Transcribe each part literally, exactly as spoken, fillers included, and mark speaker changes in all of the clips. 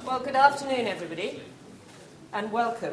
Speaker 1: Well, good afternoon, everybody, and welcome.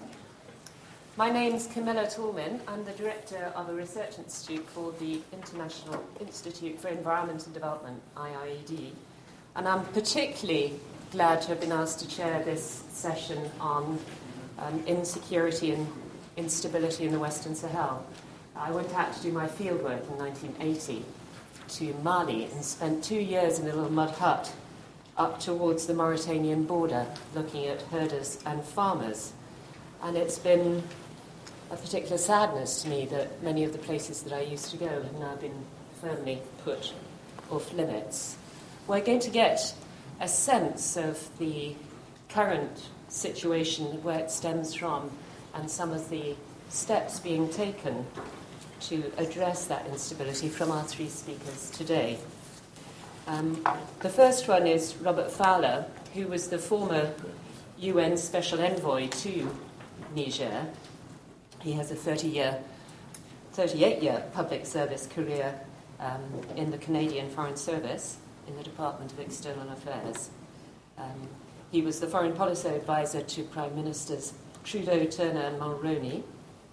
Speaker 1: My name's Camilla Toulmin. I'm the director of a research institute called the International Institute for Environment and Development, I I E D, and I'm particularly glad to have been asked to chair this session on um, insecurity and instability in the Western Sahel. I went out to do my fieldwork in nineteen eighty to Mali and spent two years in a little mud hut up towards the Mauritanian border, looking at herders and farmers. And it's been a particular sadness to me that many of the places that I used to go have now been firmly put off limits. We're going to get a sense of the current situation, where it stems from, and some of the steps being taken to address that instability from our three speakers today. Um, the first one is Robert Fowler, who was the former U N Special Envoy to Niger. He has a thirty-year, thirty-eight-year public service career um, in the Canadian Foreign Service in the Department of External Affairs. Um, he was the foreign policy advisor to Prime Ministers Trudeau, Turner and Mulroney.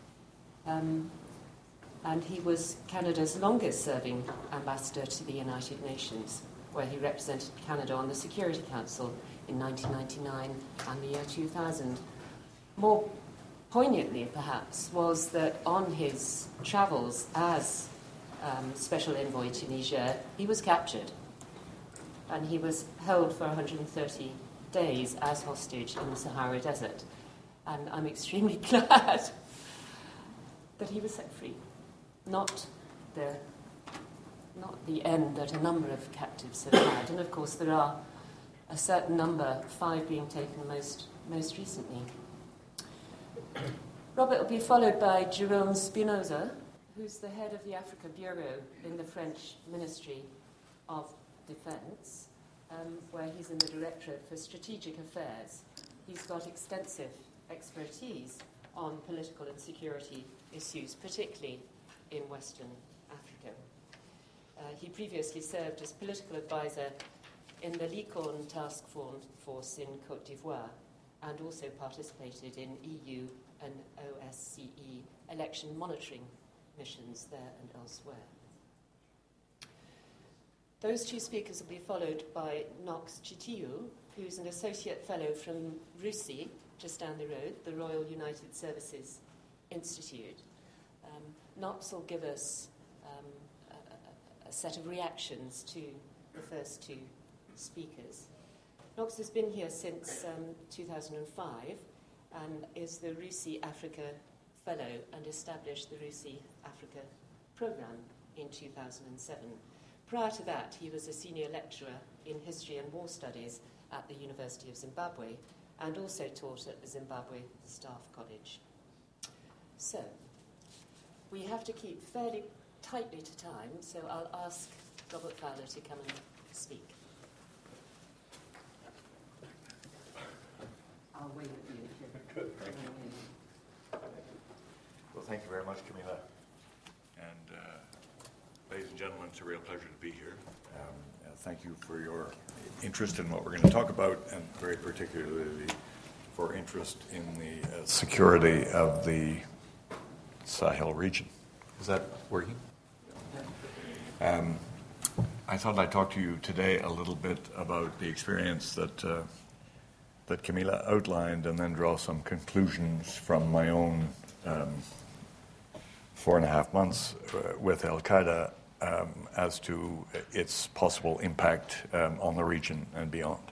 Speaker 1: Um, And he was Canada's longest-serving ambassador to the United Nations, where he represented Canada on the Security Council in nineteen ninety-nine and the year two thousand. More poignantly, perhaps, was that on his travels as um, Special Envoy to Niger, he was captured, and he was held for one hundred thirty days as hostage in the Sahara Desert. And I'm extremely glad that he was set free. Not the, not the end that a number of captives have had. And of course there are a certain number, five being taken most, most recently. Robert will be followed by Jérôme Spinoza, who's the head of the Africa Bureau in the French Ministry of Defense, um, where he's in the Directorate for Strategic Affairs. He's got extensive expertise on political and security issues, particularly in Western Africa. Uh, he previously served as political advisor in the Licorne Task Force in Côte d'Ivoire, and also participated in E U and O S C E election monitoring missions there and elsewhere. Those two speakers will be followed by Knox Chitiyu, who's an associate fellow from RUSI, just down the road, the Royal United Services Institute. Um, Knox will give us um, a, a set of reactions to the first two speakers. Knox has been here since um, two thousand five and is the RUSI Africa Fellow and established the RUSI Africa Programme in two thousand seven. Prior to that, he was a senior lecturer in history and war studies at the University of Zimbabwe and also taught at the Zimbabwe Staff College. So, we have to keep fairly tightly to time, so I'll ask Robert Fowler to come and speak. I'll wait with you.
Speaker 2: Good, thank you. Well, thank you very much, Camilla. And uh, ladies and gentlemen, it's a real pleasure to be here. Um, uh, thank you for your interest in what we're going to talk about, and very particularly for interest in the uh, security of the Sahel region. Is that working? Um, I thought I'd talk to you today a little bit about the experience that uh, that Camilla outlined, and then draw some conclusions from my own um, four and a half months uh, with Al-Qaeda um, as to its possible impact um, on the region and beyond.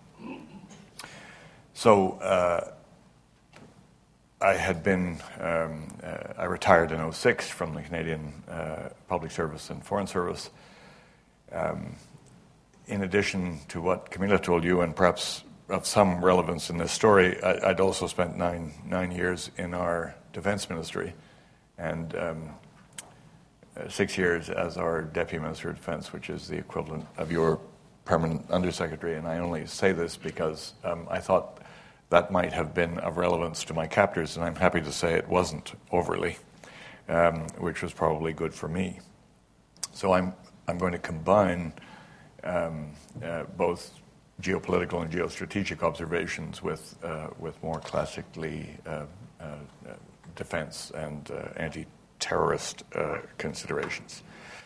Speaker 2: So. Uh, I had been, um, uh, I retired in oh six from the Canadian uh, Public Service and Foreign Service. Um, in addition to what Camilla told you, and perhaps of some relevance in this story, I, I'd also spent nine nine years in our Defence Ministry, and um, uh, six years as our Deputy Minister of Defence, which is the equivalent of your Permanent Undersecretary. And I only say this because um, I thought that might have been of relevance to my captors, and I'm happy to say it wasn't overly, um, which was probably good for me. So I'm I'm going to combine um, uh, both geopolitical and geostrategic observations with uh, with more classically uh, uh, uh, defense and uh, anti-terrorist uh, considerations.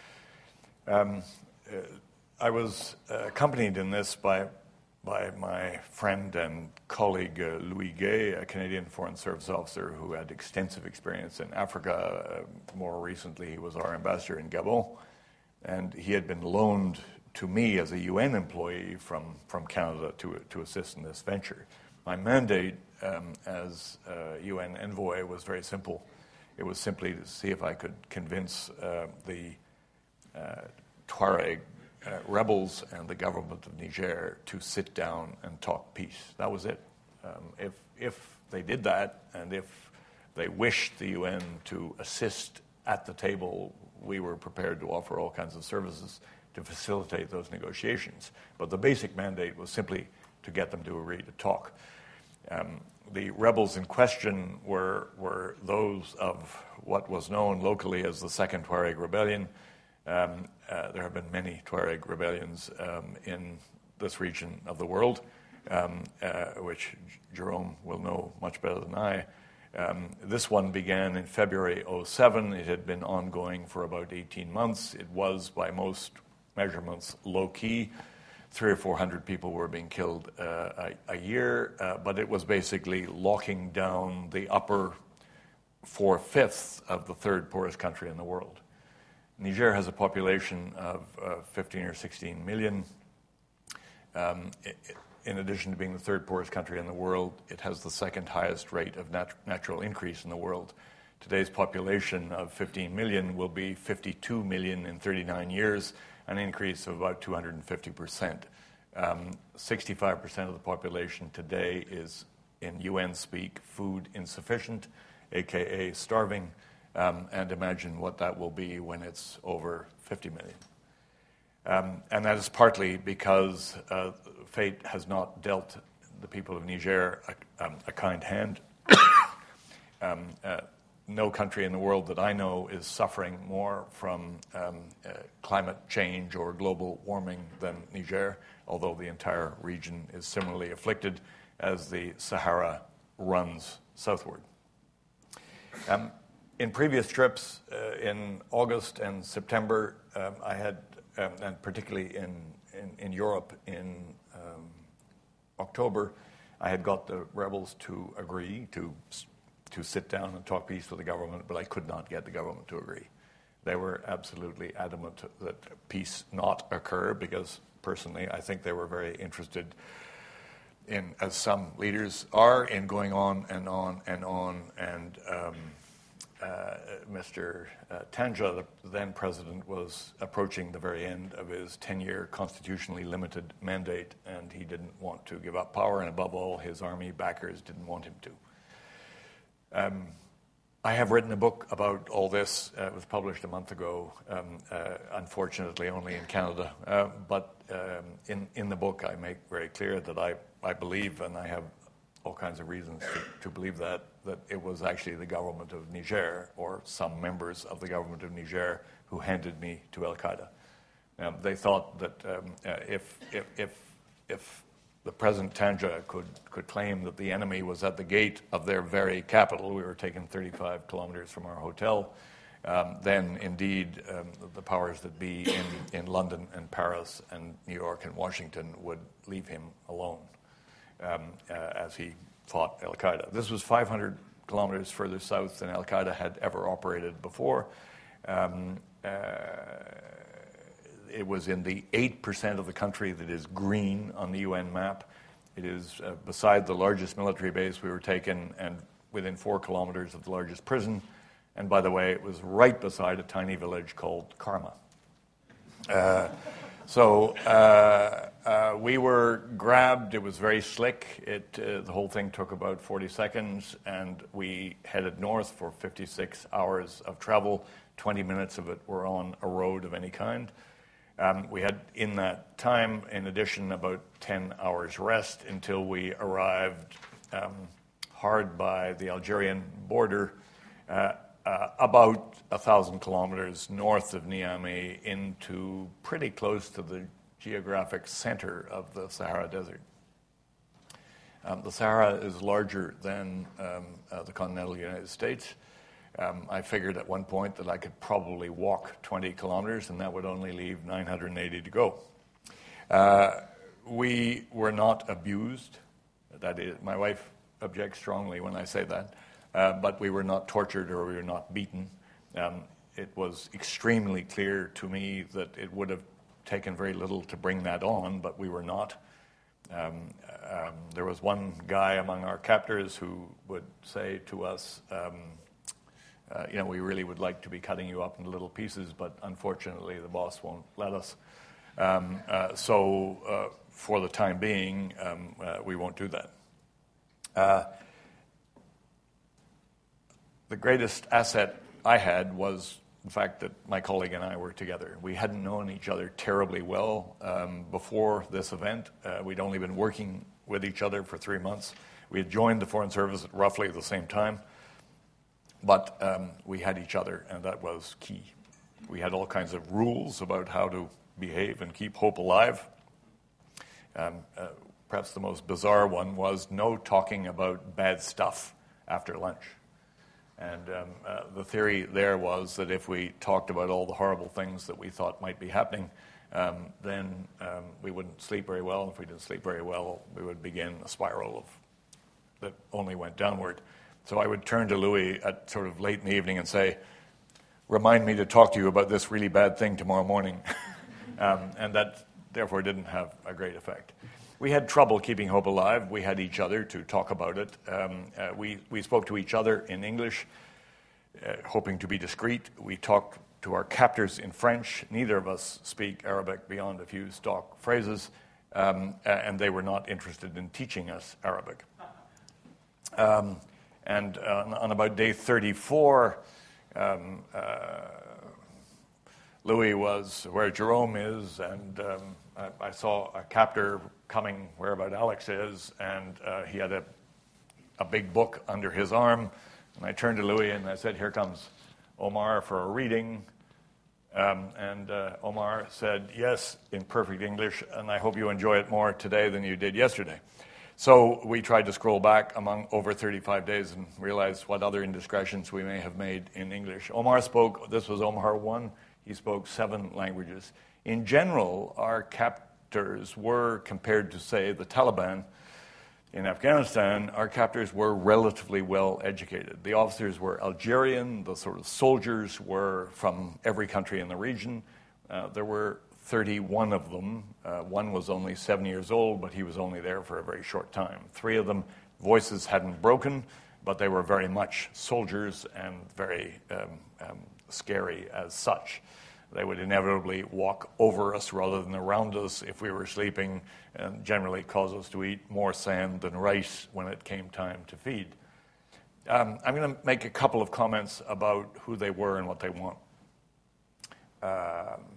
Speaker 2: Um, uh, I was uh, accompanied in this by by my friend and colleague uh, Louis Gay, a Canadian Foreign Service officer who had extensive experience in Africa. Uh, more recently, he was our ambassador in Gabon, and he had been loaned to me as a U N employee from, from Canada to, to assist in this venture. My mandate um, as uh, U N envoy was very simple. It was simply to see if I could convince uh, the uh, Tuareg uh, rebels and the government of Niger to sit down and talk peace. That was it. Um, if, if they did that, and if they wished the U N to assist at the table, we were prepared to offer all kinds of services to facilitate those negotiations. But the basic mandate was simply to get them to agree to talk. Um, the rebels in question were, were those of what was known locally as the Second Tuareg Rebellion. Um, uh, there have been many Tuareg rebellions um, in this region of the world, um, uh, which Jerome will know much better than I. Um, this one began in February oh seven. It had been ongoing for about eighteen months. It was, by most measurements, low-key. Three or four hundred people were being killed uh, a, a year, uh, but it was basically locking down the upper four-fifths of the third poorest country in the world. Niger has a population of uh, fifteen or sixteen million. Um, it, in addition to being the third poorest country in the world, it has the second highest rate of nat- natural increase in the world. Today's population of fifteen million will be fifty-two million in thirty-nine years, an increase of about two hundred fifty percent. Um, sixty-five percent of the population today is, in U N speak, food insufficient, aka starving, um, and imagine what that will be when it's over fifty million. Um, and that is partly because uh, fate has not dealt the people of Niger a, um, a kind hand. um, uh, no country in the world that I know is suffering more from um, uh, climate change or global warming than Niger, although the entire region is similarly afflicted as the Sahara runs southward. Um, in previous trips uh, in August and September, um, I had Um, and particularly in, in, in Europe in um, October, I had got the rebels to agree to to sit down and talk peace with the government, but I could not get the government to agree. They were absolutely adamant that peace not occur because, personally, I think they were very interested in, as some leaders are, in going on and on and on. And um, Uh, Mister Uh, Tanja, the then president, was approaching the very end of his ten-year constitutionally limited mandate, and he didn't want to give up power, and above all, his army backers didn't want him to. Um, I have written a book about all this. Uh, it was published a month ago, um, uh, unfortunately only in Canada. Uh, but um, in, in the book, I make very clear that I, I believe, and I have all kinds of reasons to, to believe that, that it was actually the government of Niger or some members of the government of Niger who handed me to Al-Qaeda. Um, they thought that um, uh, if, if, if, if the President Tanja could, could claim that the enemy was at the gate of their very capital, we were taken thirty-five kilometers from our hotel, um, then indeed um, the powers that be in, in London and Paris and New York and Washington would leave him alone. Um, uh, as he fought Al-Qaeda. This was five hundred kilometers further south than Al-Qaeda had ever operated before. Um, uh, it was in the eight percent of the country that is green on the U N map. It is uh, beside the largest military base we were taken and within four kilometers of the largest prison. And by the way, it was right beside a tiny village called Karma. Uh, So uh, uh, we were grabbed. It was very slick. It, uh, the whole thing took about forty seconds, and we headed north for fifty-six hours of travel. twenty minutes of it were on a road of any kind. Um, we had, in that time, in addition, about ten hours rest until we arrived um, hard by the Algerian border, uh, Uh, about a thousand kilometers north of Niamey into pretty close to the geographic center of the Sahara Desert. Um, the Sahara is larger than um, uh, the continental United States. Um, I figured at one point that I could probably walk twenty kilometers, and that would only leave nine hundred eighty to go. Uh, we were not abused. That is, my wife objects strongly when I say that, uh, but we were not tortured or we were not beaten. Um, it was extremely clear to me that it would have taken very little to bring that on, but we were not. Um, um, there was one guy among our captors who would say to us, um, uh, you know, we really would like to be cutting you up into little pieces, but unfortunately the boss won't let us. Um, uh, so uh, for the time being, um, uh, we won't do that. Uh, the greatest asset I had was the fact that my colleague and I were together. We hadn't known each other terribly well um, before this event. Uh, we'd only been working with each other for three months. We had joined the Foreign Service at roughly the same time, but um, we had each other, and that was key. We had all kinds of rules about how to behave and keep hope alive. Um, uh, perhaps the most bizarre one was no talking about bad stuff after lunch. And um, uh, the theory there was that if we talked about all the horrible things that we thought might be happening, um, then um, we wouldn't sleep very well. And if we didn't sleep very well, we would begin a spiral of that only went downward. So I would turn to Louis at sort of late in the evening and say, remind me to talk to you about this really bad thing tomorrow morning. um, and that, therefore, didn't have a great effect. We had trouble keeping hope alive. We had each other to talk about it. Um, uh, we, we spoke to each other in English, uh, hoping to be discreet. We talked to our captors in French. Neither of us speak Arabic beyond a few stock phrases, um, and they were not interested in teaching us Arabic. Um, and uh, on about day thirty-four, um, uh, Louis was where Jerome is, and um, I, I saw a captor coming where about Alex is, and uh, he had a, a big book under his arm. And I turned to Louis and I said, here comes Omar for a reading. Um, and uh, Omar said, yes, in perfect English, and I hope you enjoy it more today than you did yesterday. So we tried to scroll back among over thirty-five days and realize what other indiscretions we may have made in English. Omar spoke, this was Omar one, he spoke seven languages. In general, our captors were, compared to, say, the Taliban in Afghanistan, our captors were relatively well educated. The officers were Algerian, the sort of soldiers were from every country in the region. Uh, there were thirty-one of them. Uh, one was only seven years old, but he was only there for a very short time. Three of them, voices hadn't broken, but they were very much soldiers and very um, um, scary as such. They would inevitably walk over us rather than around us if we were sleeping, and generally cause us to eat more sand than rice when it came time to feed. Um, I'm going to make a couple of comments about who they were and what they want. Um,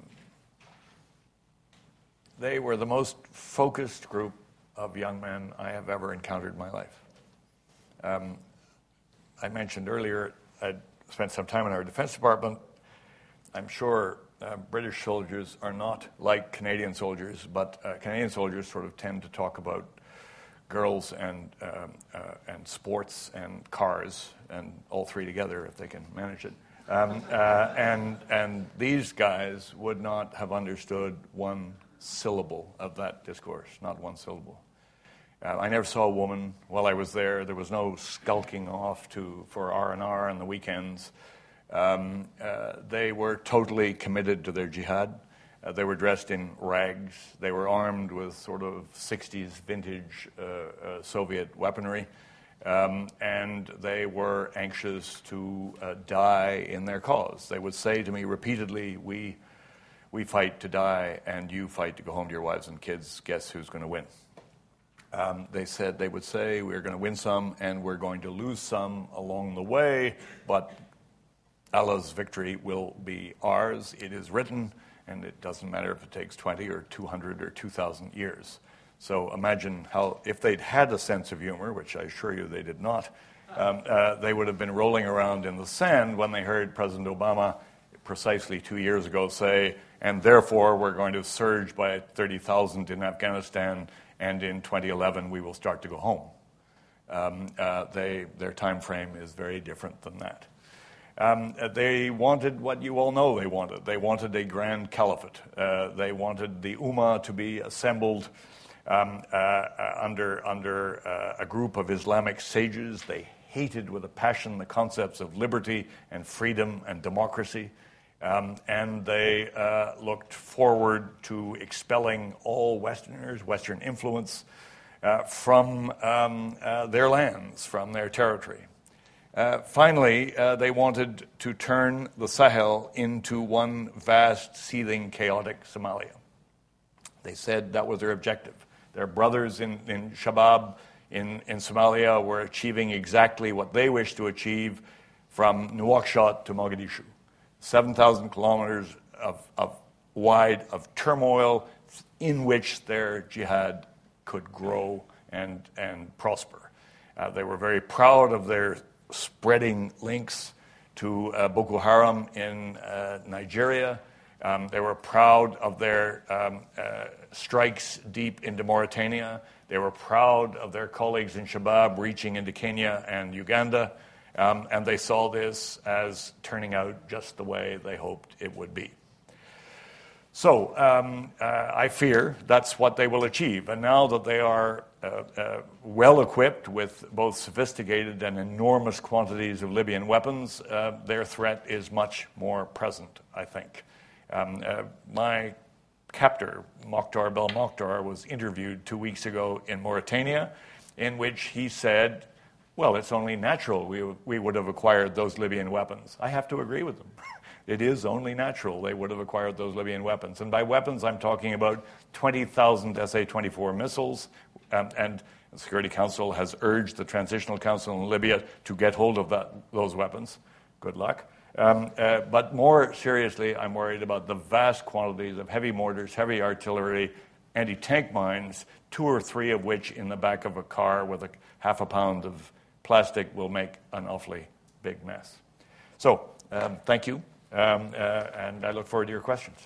Speaker 2: they were the most focused group of young men I have ever encountered in my life. Um, I mentioned earlier I'd spent some time in our Defense Department. I'm sure uh, British soldiers are not like Canadian soldiers, but uh, Canadian soldiers sort of tend to talk about girls and um, uh, and sports and cars and all three together if they can manage it. Um, uh, and and these guys would not have understood one syllable of that discourse, not one syllable. Uh, I never saw a woman while I was there. There was no skulking off to for R and R on the weekends. Um, uh, they were totally committed to their jihad. Uh, they were dressed in rags. They were armed with sort of sixties vintage uh, uh, Soviet weaponry. Um, and they were anxious to uh, die in their cause. They would say to me repeatedly, we, we fight to die, and you fight to go home to your wives and kids. Guess who's going to win? Um, they said they would say, we're going to win some, and we're going to lose some along the way, but Allah's victory will be ours. It is written, and it doesn't matter if it takes twenty or two hundred or two thousand years. So imagine how, if they'd had a sense of humor, which I assure you they did not, um, uh, they would have been rolling around in the sand when they heard President Obama precisely two years ago say, and therefore we're going to surge by thirty thousand in Afghanistan, and in twenty eleven we will start to go home. Um, uh, they, their time frame is very different than that. Um, they wanted what you all know they wanted. They wanted a grand caliphate. Uh, they wanted the Ummah to be assembled um, uh, uh, under, under uh, a group of Islamic sages. They hated with a passion the concepts of liberty and freedom and democracy. Um, and they uh, looked forward to expelling all Westerners, Western influence, uh, from um, uh, their lands, from their territory. Uh, finally, uh, they wanted to turn the Sahel into one vast, seething, chaotic Somalia. They said that was their objective. Their brothers in, in Shabaab in, in Somalia were achieving exactly what they wished to achieve from Nouakchott to Mogadishu. seven thousand kilometers of, of wide of turmoil in which their jihad could grow and, and prosper. Uh, they were very proud of their spreading links to uh, Boko Haram in uh, Nigeria. Um, they were proud of their um, uh, strikes deep into Mauritania. They were proud of their colleagues in Shabaab reaching into Kenya and Uganda. Um, and they saw this as turning out just the way they hoped it would be. So um, uh, I fear that's what they will achieve. And now that they are uh, uh, well equipped with both sophisticated and enormous quantities of Libyan weapons, uh, their threat is much more present, I think. Um, uh, my captor, Mokhtar Belmokhtar, was interviewed two weeks ago in Mauritania, in which he said, well, it's only natural we, we would have acquired those Libyan weapons. I have to agree with them. It is only natural they would have acquired those Libyan weapons. And by weapons, I'm talking about twenty thousand S A twenty-four missiles, um, and the Security Council has urged the Transitional Council in Libya to get hold of that, those weapons. Good luck. Um, uh, but more seriously, I'm worried about the vast quantities of heavy mortars, heavy artillery, anti-tank mines, two or three of which in the back of a car with a half a pound of plastic will make an awfully big mess. So, um, thank you, um, uh, and I look forward to your questions.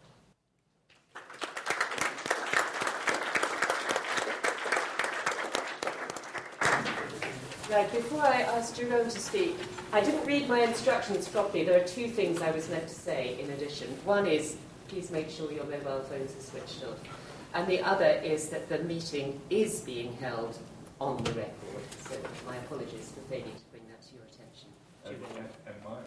Speaker 1: Right, before I ask Jerome to speak, I didn't read my instructions properly. There are two things I was meant to say in addition. One is, please make sure your mobile phones are switched off. And the other is that the meeting is being held on the record. So my apologies for failing to bring that to your attention.
Speaker 2: And, and mine.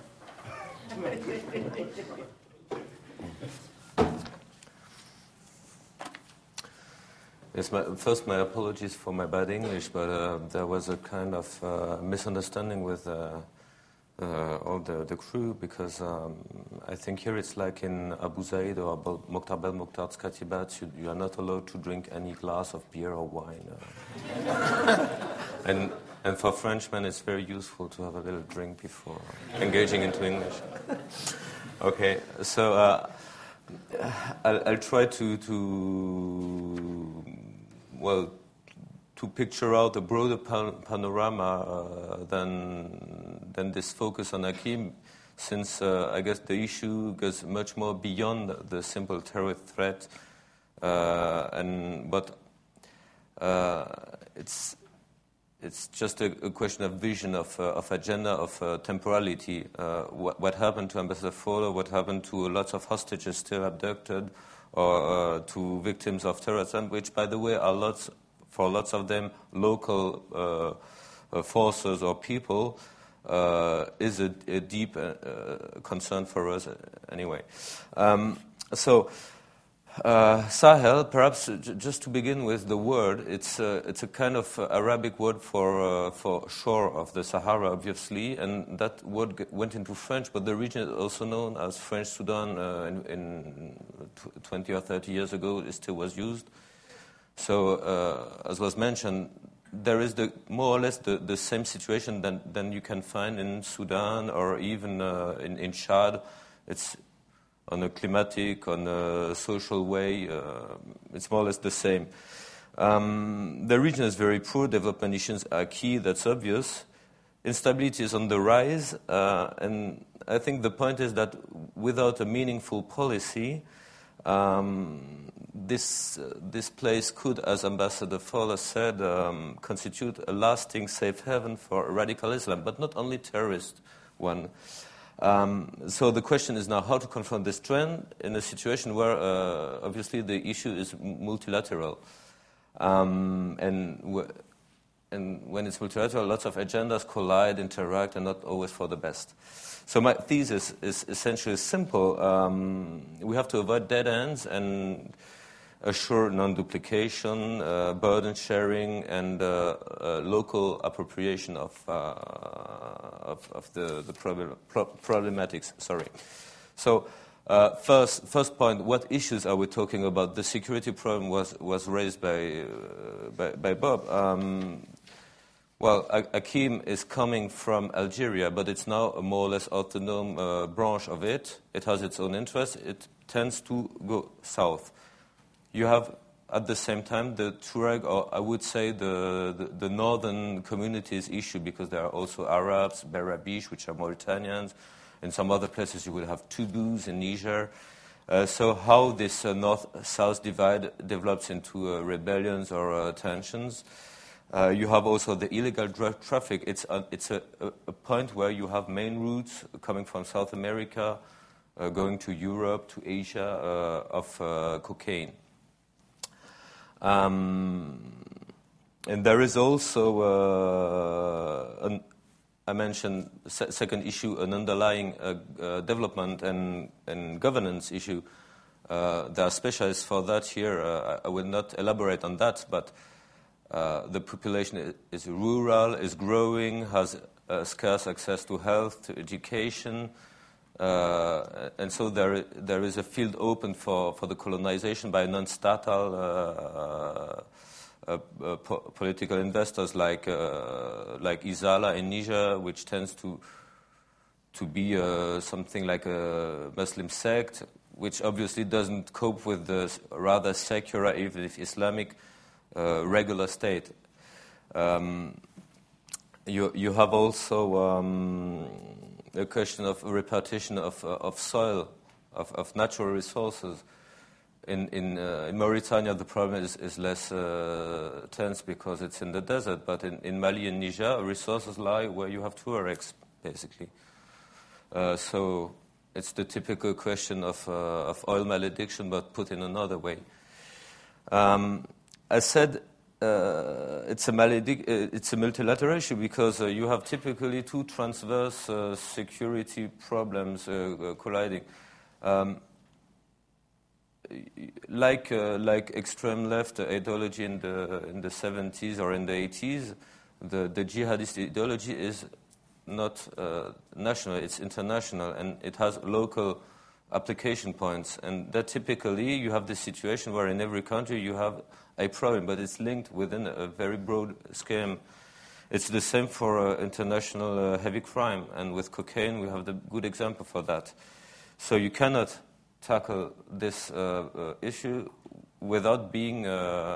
Speaker 3: Yes, my, first my apologies for my bad English, but uh, there was a kind of uh, misunderstanding with uh, uh, all the, the crew, because um, I think here it's like in Abu Zaid or about Mokhtar Belmokhtar's Katibat, you, you are not allowed to drink any glass of beer or wine. Uh. and and for Frenchmen, it's very useful to have a little drink before engaging into English. Okay, so uh, I'll, I'll try to, to, well, to picture out a broader pan- panorama uh, than, than this focus on Akim, since uh, I guess the issue goes much more beyond the simple terror threat, uh, and but uh, it's it's just a, a question of vision, of uh, of agenda, of uh, temporality. Uh, what, what happened to Ambassador Fowler? What happened to lots of hostages still abducted, or uh, to victims of terrorism, which, by the way, are lots for lots of them local uh, uh, forces or people. Uh, is a, a deep uh, concern for us uh, anyway. Um, so uh, Sahel, perhaps j- just to begin with the word, it's uh, it's a kind of Arabic word for uh, for shore of the Sahara, obviously, and that word g- went into French, but the region is also known as French Sudan. Uh, in, in twenty or thirty years ago, it still was used. So, uh, as was mentioned, there is the, more or less the, the same situation than, than you can find in Sudan or even uh, in, in Chad. It's on a climatic, on a social way, uh, it's more or less the same. Um, the region is very poor, development issues are key, that's obvious. Instability is on the rise, uh, and I think the point is that without a meaningful policy, um, this uh, this place could, as Ambassador Fowler said, um, constitute a lasting safe haven for radical Islam, but not only terrorist one. Um, so the question is now how to confront this trend in a situation where uh, obviously the issue is multilateral. Um, and, w- and when it's multilateral, lots of agendas collide, interact, and not always for the best. So my thesis is essentially simple. Um, we have to avoid dead ends and assure non-duplication, uh, burden sharing, and uh, uh, local appropriation of, uh, of, of the, the problem, pro- problematics. Sorry. So uh, first, first point, what issues are we talking about? The security problem was, was raised by, uh, by, by Bob. Um, Well, Akim is coming from Algeria, but it's now a more or less autonomous uh, branch of it. It has its own interests. It tends to go south. You have, at the same time, the Tuareg, or I would say the, the, the northern communities issue, because there are also Arabs, Berabish, which are Mauritanians. In some other places you will have Tubus in Niger. Uh, so how this uh, north-south divide develops into uh, rebellions or uh, tensions. Uh, you have also the illegal drug traffic. It's a, it's a, a point where you have main routes coming from South America, uh, going to Europe, to Asia, uh, of uh, cocaine. Um, and there is also, uh, an, I mentioned, se- second issue, an underlying uh, uh, development and, and governance issue. Uh, there are specialists for that here. Uh, I will not elaborate on that, but Uh, the population is, is rural, is growing, has uh, scarce access to health, to education, uh, and so there, there is a field open for, for the colonization by non-statal uh, uh, uh, po- political investors like uh, like Izala in Niger, which tends to to be uh, something like a Muslim sect, which obviously doesn't cope with the rather secular, even if Islamic, Uh, regular state. Um, you, you have also um, a question of repartition of, uh, of soil, of, of natural resources. In, in, uh, in Mauritania, the problem is, is less uh, tense because it's in the desert, but in, in Mali and Niger, resources lie where you have Tuaregs, basically. Uh, so it's the typical question of, uh, of oil malediction, but put in another way. Um, I said uh, it's a maledic- uh, it's a multilateral issue because uh, you have typically two transverse uh, security problems uh, uh, colliding. Um, like uh, like extreme left ideology in the in the seventies or in the eighties, the, the jihadist ideology is not uh, national; it's international, and it has local application points. And that typically you have this situation where in every country you have a problem, but it's linked within a very broad scheme. It's the same for uh, international uh, heavy crime, and with cocaine we have the good example for that. So you cannot tackle this uh, uh, issue without being uh,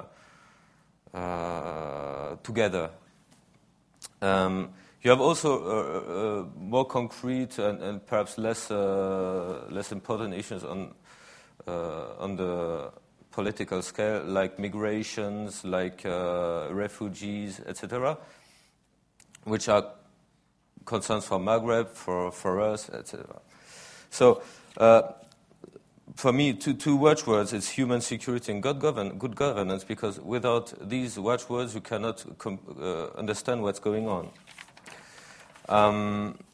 Speaker 3: uh, together. Um, you have also uh, uh, more concrete and, and perhaps less uh, less important issues on uh, on the political scale, like migrations, like uh, refugees, et cetera, which are concerns for Maghreb, for, for us, et cetera. So, uh, for me, two, two watchwords, it's human security and good, govern, good governance, because without these watchwords, you cannot com- uh, understand what's going on. Um,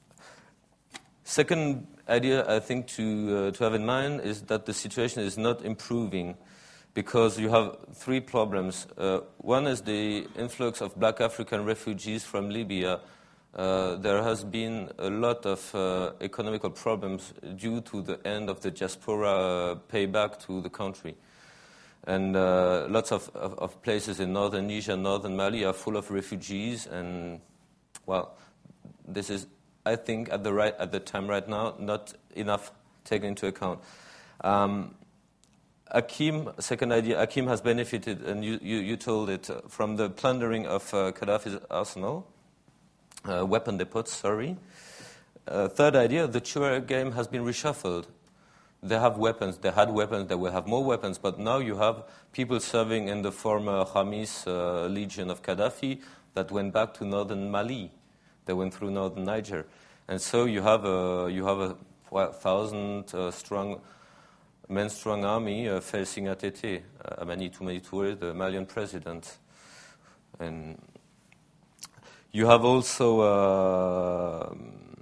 Speaker 3: second idea, I think, to uh, to have in mind is that the situation is not improving because you have three problems. Uh, one is the influx of black African refugees from Libya. Uh, there has been a lot of uh, economical problems due to the end of the diaspora uh, payback to the country. And uh, lots of, of, of places in northern Niger, northern Mali are full of refugees. And, well, this is, I think, at the right at the time right now, not enough taken into account. Um, Akim, second idea, Akim has benefited, and you, you, you told it, uh, from the plundering of uh, Gaddafi's arsenal, uh, weapon depots, sorry. uh, third idea, the Tuareg game has been reshuffled. They have weapons, they had weapons, they will have more weapons, but now you have people serving in the former Khamis uh, Legion of Gaddafi that went back to northern Mali. They went through northern Niger. And so you have a, you have a well, thousand uh, strong, men strong army uh, facing A T T, uh, Amani Toumani Touré, the Malian president. And you have also uh,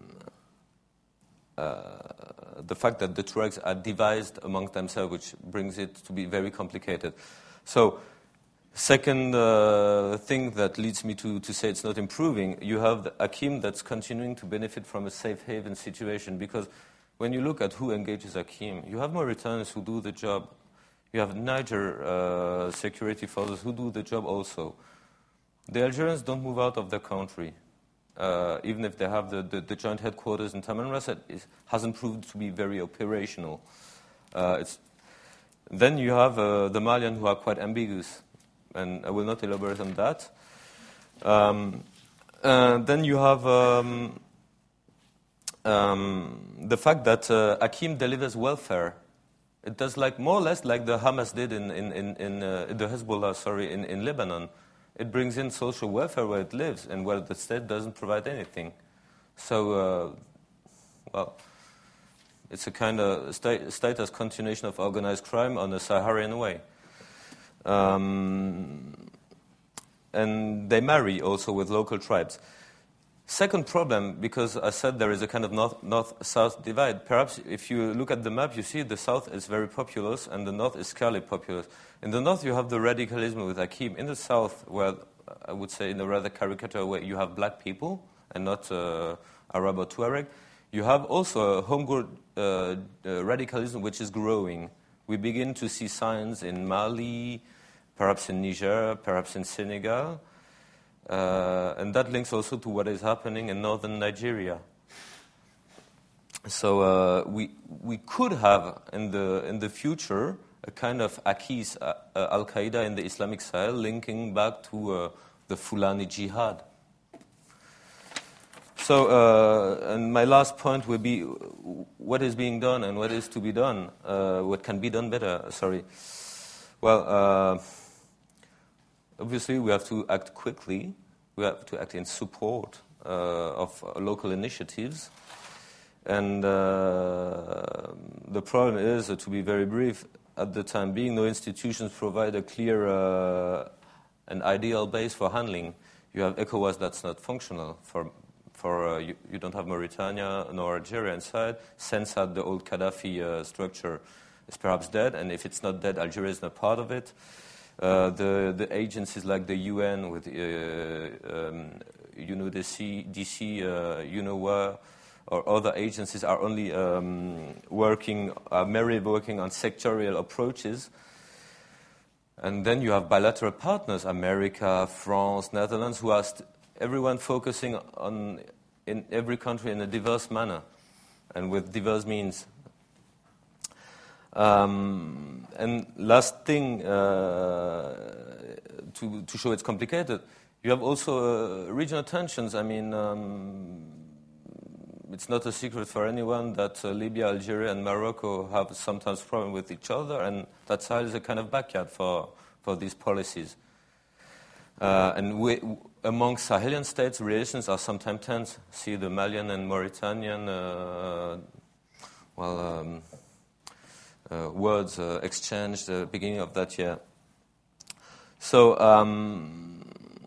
Speaker 3: uh, the fact that the Tuaregs are devised among themselves, which brings it to be very complicated. So, second uh, thing that leads me to, to say it's not improving, you have the Akim that's continuing to benefit from a safe haven situation, because when you look at who engages Akim, you have Mauritanians who do the job. You have Niger uh, security forces who do the job also. The Algerians don't move out of the country. Uh, even if they have the, the, the joint headquarters in Tamanrasset, it hasn't proved to be very operational. Uh, it's, then you have uh, the Malians who are quite ambiguous, and I will not elaborate on that. Um, uh, then you have um, um, the fact that uh, Akim delivers welfare. It does like more or less like the Hamas did in, in, in, in uh, the Hezbollah, sorry, in, in Lebanon. It brings in social welfare where it lives and where the state doesn't provide anything. So, uh, well, it's a kind of state, status continuation of organized crime on a Saharian way. Um, and they marry also with local tribes. Second problem, because I said there is a kind of north, north-south divide. Perhaps if you look at the map, you see the south is very populous and the north is scarcely populous. In the north, you have the radicalism with Akim. In the south, where I would say in a rather caricature way, you have black people and not uh, Arab or Tuareg. You have also a homegrown uh, uh, radicalism which is growing. We begin to see signs in Mali, perhaps in Niger, perhaps in Senegal. Uh, and that links also to what is happening in northern Nigeria. So uh, we we could have in the in the future a kind of Akis, uh, uh, Al-Qaeda in the Islamic Sahel, linking back to uh, the Fulani Jihad. So, uh, and my last point will be what is being done and what is to be done, uh, what can be done better, sorry. Well, uh, obviously we have to act quickly. We have to act in support uh, of uh, local initiatives. And uh, the problem is, uh, to be very brief, at the time being, no institutions provide a clear uh, and ideal base for handling. You have ECOWAS that's not functional. For, for uh, you, you don't have Mauritania nor Algeria inside. Sensat, the old Gaddafi uh, structure, is perhaps dead, and if it's not dead, Algeria is not part of it. Uh, the, the agencies like the U N with uh, um, U N O D C, D C, uh, UNOWA, or other agencies are only um, working, are merely working on sectorial approaches. And then you have bilateral partners, America, France, Netherlands, who are st- everyone focusing on in every country in a diverse manner and with diverse means. Um, and last thing, uh, to, to show it's complicated, you have also uh, regional tensions. I mean, um, it's not a secret for anyone that uh, Libya, Algeria, and Morocco have sometimes problems with each other, and that Sahel is a kind of backyard for, for these policies. Uh, and we, among Sahelian states, relations are sometimes tense. See the Malian and Mauritanian, uh, well, um, uh, words uh, exchanged at the beginning of that year. So, um,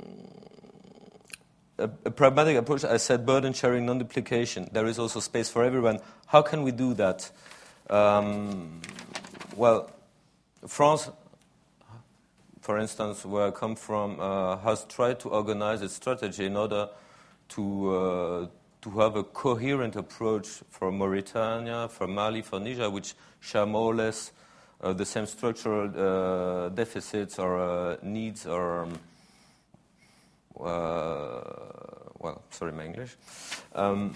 Speaker 3: A, a pragmatic approach, I said burden sharing, non-duplication. There is also space for everyone. How can we do that? Um, well, France, for instance, where I come from, uh, has tried to organize its strategy in order to uh, to have a coherent approach for Mauritania, for Mali, for Niger, which share more or less uh, the same structural uh, deficits or uh, needs or um, Uh, well, sorry, my English. Um,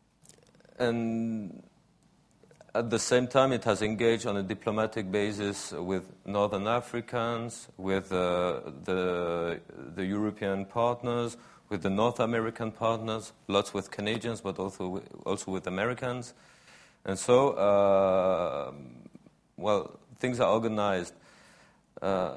Speaker 3: and at the same time, it has engaged on a diplomatic basis with Northern Africans, with uh, the, the European partners, with the North American partners, lots with Canadians, but also also with Americans. And so, uh, well, things are organized. Uh,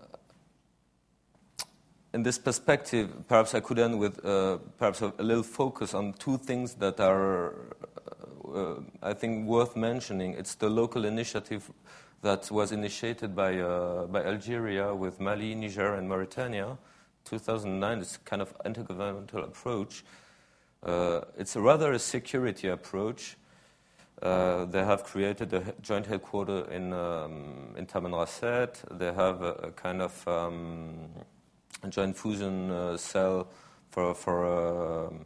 Speaker 3: in this perspective, perhaps I could end with uh, perhaps a, a little focus on two things that are, uh, I think, worth mentioning. It's the local initiative that was initiated by uh, by Algeria with Mali, Niger, and Mauritania, two thousand nine. It's kind of intergovernmental approach. Uh, it's a rather a security approach. Uh, they have created a joint headquarters in um, in Tamanrasset. They have a, a kind of um, a joint fusion uh, cell for for, um,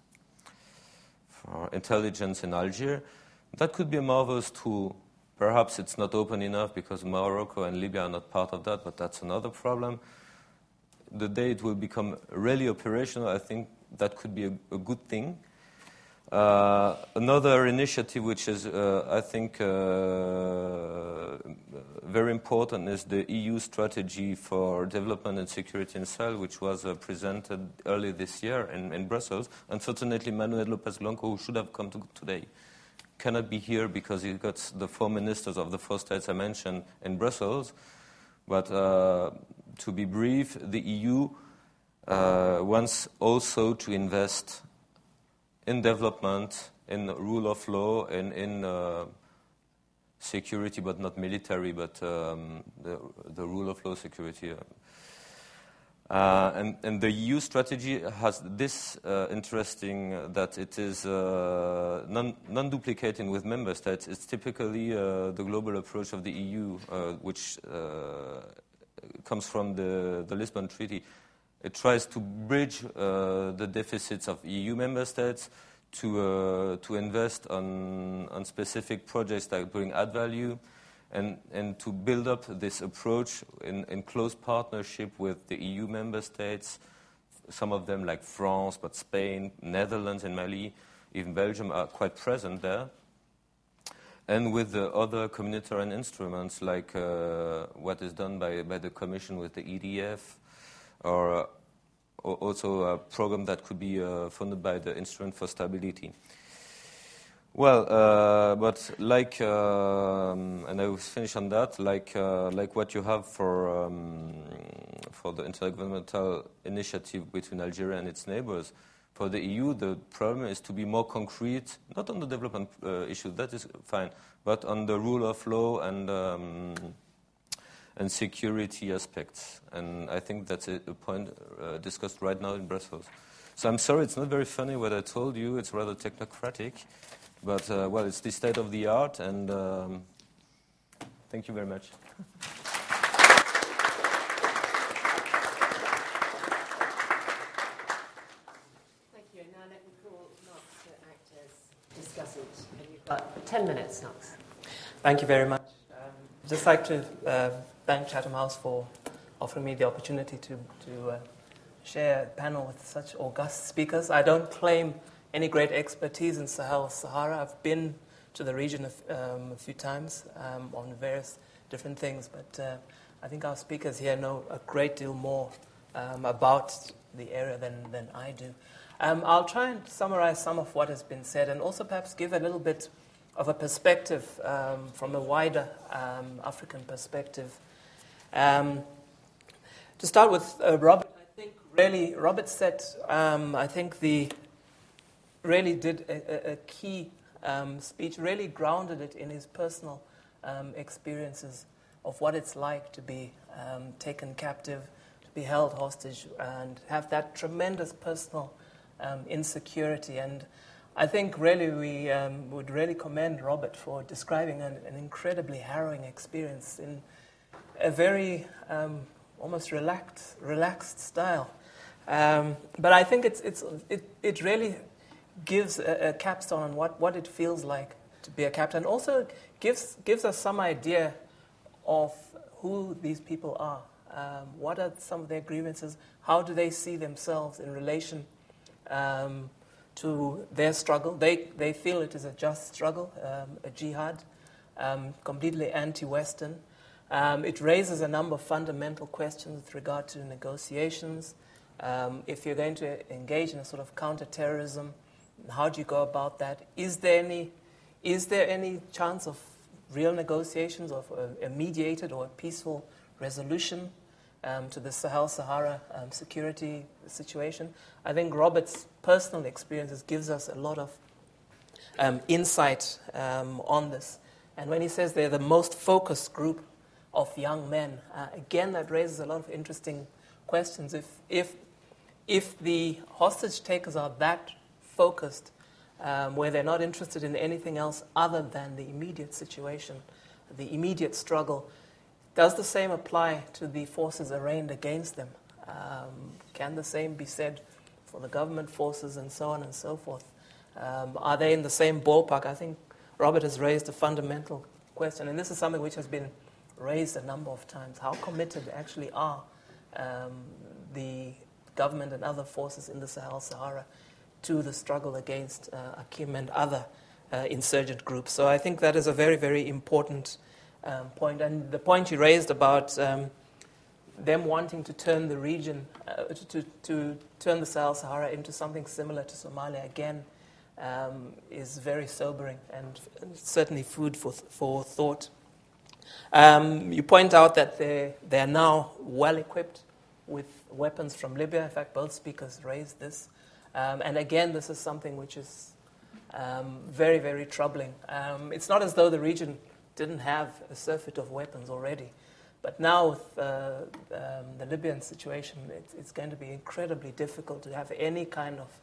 Speaker 3: for intelligence in Algiers. That could be a marvelous tool. Perhaps it's not open enough because Morocco and Libya are not part of that, but that's another problem. The day it will become really operational, I think that could be a, a good thing. Uh, another initiative which is, uh, I think, uh, very important is the E U strategy for development and security in Sahel, which was uh, presented early this year in, in Brussels. Unfortunately, Manuel Lopez Blanco, who should have come to today, cannot be here because he got the four ministers of the four states I mentioned in Brussels. But uh, to be brief, the E U uh, wants also to invest in development, in rule of law, and in uh, security, but not military, but um, the, the rule of law security. Uh, and, and the E U strategy has this uh, interesting uh, that it is uh, non, non-duplicating with member states. It's typically uh, the global approach of the E U, uh, which uh, comes from the, the Lisbon Treaty. It tries to bridge uh, the deficits of E U member states to uh, to invest on on specific projects that bring add value, and and to build up this approach in, in close partnership with the E U member states. Some of them, like France, but Spain, Netherlands, and Mali, even Belgium, are quite present there. And with the other communitarian instruments, like uh, what is done by by the Commission with the E D F. Or uh, also a program that could be uh, funded by the Instrument for Stability. Well, uh, but like, um, and I will finish on that, like uh, like what you have for um, for the intergovernmental initiative between Algeria and its neighbors, for the E U, the problem is to be more concrete, not on the development uh, issue, that is fine, but on the rule of law and um, and security aspects. And I think that's a, a point uh, discussed right now in Brussels. So I'm sorry, it's not very funny what I told you. It's rather technocratic. But, uh, well, it's the state of the art, and um, thank you very much.
Speaker 1: Thank you. And now let me call Knox to act as discussant. And you've got ten minutes, Knox.
Speaker 4: Thank you very much. Um, I'd just like to uh, thank Chatham House for offering me the opportunity to, to uh, share a panel with such august speakers. I don't claim any great expertise in Sahel Sahara. I've been to the region a, um, a few times um, on various different things, but uh, I think our speakers here know a great deal more um, about the area than, than I do. Um, I'll try and summarize some of what has been said and also perhaps give a little bit of a perspective um, from a wider um, African perspective. Um, to start with uh, Robert, I think really, Robert said, um, I think the, really did a, a key um, speech, really grounded it in his personal um, experiences of what it's like to be um, taken captive, to be held hostage, and have that tremendous personal um, insecurity. And I think really we um, would really commend Robert for describing an, an incredibly harrowing experience in a very um, almost relaxed, relaxed style. Um, but I think it's it's it, it really gives a, a capstone on what, what it feels like to be a captain. Also gives gives us some idea of who these people are. Um, what are some of their grievances? How do they see themselves in relation um, to their struggle? They they feel it is a just struggle, um, a jihad, um, completely anti-Western. Um, it raises a number of fundamental questions with regard to negotiations, Um, if you're going to engage in a sort of counter-terrorism, how do you go about that? Is there any, is there any chance of real negotiations, of a, a mediated or a peaceful resolution um, to the Sahel-Sahara um, security situation? I think Robert's personal experiences gives us a lot of um, insight um, on this. And when he says they're the most focused group of young men, uh, again, that raises a lot of interesting questions. If, if, if the hostage takers are that focused, um, where they're not interested in anything else other than the immediate situation, the immediate struggle, does the same apply to the forces arraigned against them? Um, can the same be said for the government forces and so on and so forth? Um, are they in the same ballpark? I think Robert has raised a fundamental question, and this is something which has been raised a number of times. How committed actually are um, the government and other forces in the Sahel-Sahara to the struggle against uh, Akim and other uh, insurgent groups? So I think that is a very, very important um, point. And the point you raised about um, them wanting to turn the region, uh, to, to, to turn the Sahel-Sahara into something similar to Somalia again, um, is very sobering and certainly food for, for thought. Um, you point out that they they are now well equipped with weapons from Libya. In fact, both speakers raised this. Um, and again, this is something which is um, very, very troubling. Um, it's not as though the region didn't have a surfeit of weapons already. But now with uh, um, the Libyan situation, it's, it's going to be incredibly difficult to have any kind of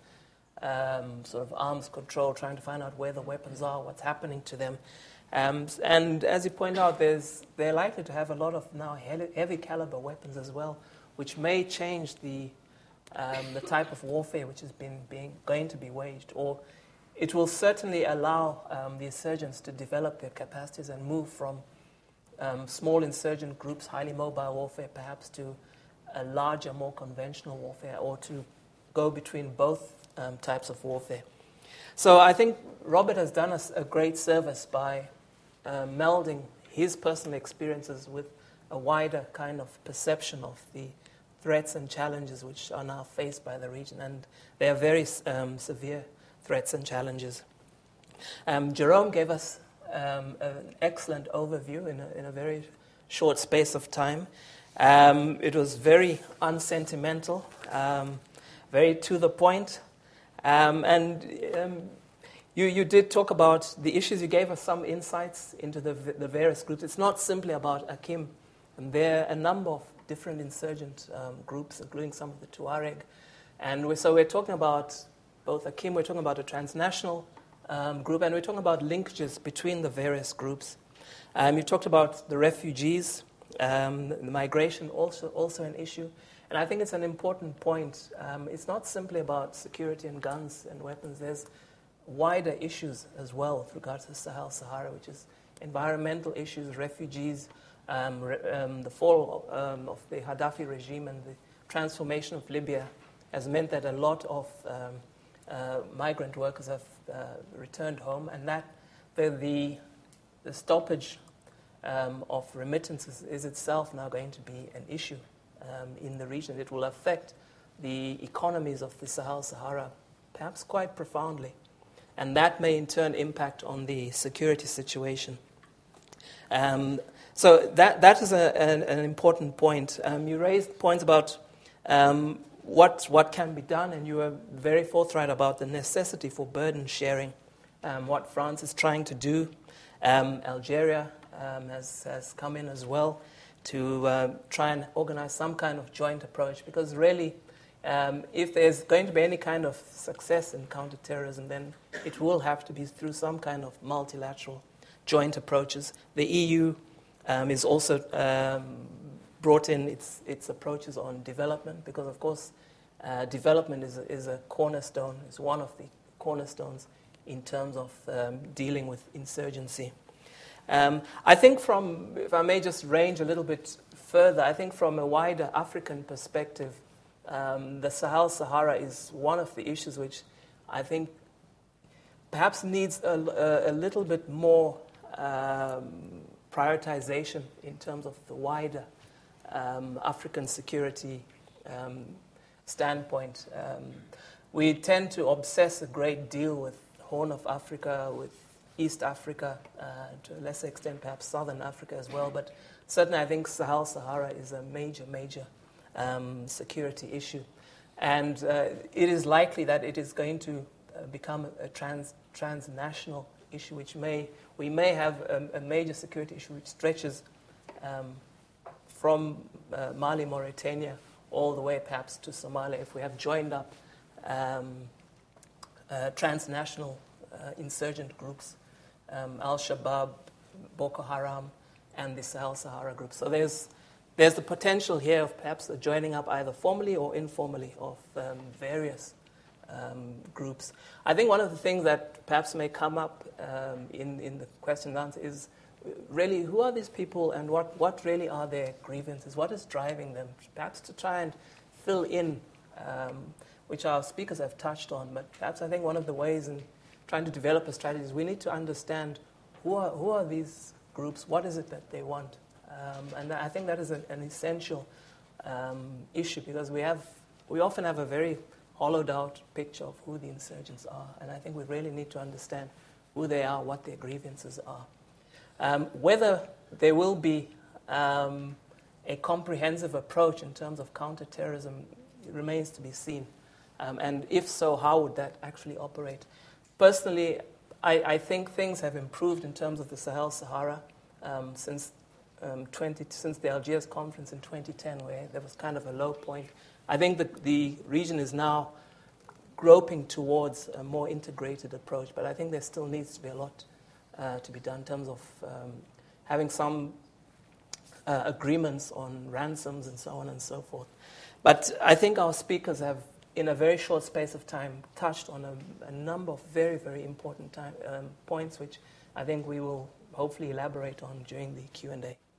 Speaker 4: um, sort of arms control, trying to find out where the weapons are, what's happening to them. Um, and as you point out, there's, they're likely to have a lot of now heavy caliber weapons as well, which may change the um, the type of warfare which has been being, going to be waged. Or it will certainly allow um, the insurgents to develop their capacities and move from um, small insurgent groups, highly mobile warfare, perhaps to a larger, more conventional warfare, or to go between both um, types of warfare. So I think Robert has done us a great service by uh, melding his personal experiences with a wider kind of perception of the threats and challenges which are now faced by the region. And they are very um, severe threats and challenges. Um, Jerome gave us um, an excellent overview in a, in a very short space of time. Um, it was very unsentimental, um, very to the point. Um, and um, you, you did talk about the issues. You gave us some insights into the, the various groups. It's not simply about Akim. And there are a number of different insurgent um, groups, including some of the Tuareg. And we're, so we're talking about both Akim, we're talking about a transnational um, group, and we're talking about linkages between the various groups. Um, you talked about the refugees, um, the migration, also, also an issue. And I think it's an important point. Um, it's not simply about security and guns and weapons. There's wider issues as well with regards to the Sahel-Sahara, which is environmental issues, refugees, um, re- um, the fall um, of the Gaddafi regime and the transformation of Libya has meant that a lot of um, uh, migrant workers have uh, returned home, and that the, the, the stoppage um, of remittances is itself now going to be an issue um, in the region. It will affect the economies of the Sahel-Sahara perhaps quite profoundly, and that may in turn impact on the security situation. Um, so that that is a, an, an important point. Um, you raised points about um, what what can be done, and you were very forthright about the necessity for burden sharing, um, what France is trying to do. Um, Algeria um, has, has come in as well to uh, try and organize some kind of joint approach, because really, um, if there's going to be any kind of success in counterterrorism, then it will have to be through some kind of multilateral joint approaches. The E U um, is also um, brought in its its approaches on development, because of course uh, development is a, is a cornerstone, is one of the cornerstones in terms of um, dealing with insurgency. Um, I think from, if I may just range a little bit further, I think from a wider African perspective, um, the Sahel-Sahara is one of the issues which I think perhaps needs a, a, a little bit more um, prioritization in terms of the wider um, African security um, standpoint. Um, we tend to obsess a great deal with Horn of Africa, with East Africa, uh, to a lesser extent perhaps Southern Africa as well, but certainly I think Sahel-Sahara is a major, major um, security issue. And uh, it is likely that it is going to uh, become a trans, transnational issue, which may, we may have a, a major security issue which stretches um, from uh, Mali, Mauritania, all the way perhaps to Somalia if we have joined up um, uh, transnational uh, insurgent groups, um, Al-Shabaab, Boko Haram, and the Sahel-Sahara group. So there's, there's the potential here of perhaps a joining up either formally or informally of um, various um, groups. I think one of the things that perhaps may come up um, in, in the question and answer is really who are these people and what, what really are their grievances? What is driving them? Perhaps to try and fill in, um, which our speakers have touched on, but perhaps I think one of the ways in trying to develop a strategy is we need to understand who are, who are these groups, what is it that they want? Um, and I think that is an, an essential um, issue because we, have, we often have a very hollowed out picture of who the insurgents are, and I think we really need to understand who they are, what their grievances are. Um, whether there will be um, a comprehensive approach in terms of counterterrorism remains to be seen. Um, and if so, how would that actually operate? Personally, I, I think things have improved in terms of the Sahel-Sahara um, since, um, twenty, since the Algiers conference in twenty ten, where there was kind of a low point. I think that the region is now groping towards a more integrated approach, but I think there still needs to be a lot Uh, to be done in terms of um, having some uh, agreements on ransoms and so on and so forth. But I think our speakers have, in a very short space of time, touched on a, a number of very, very important time, um, points, which I think we will hopefully elaborate on during the Q and A.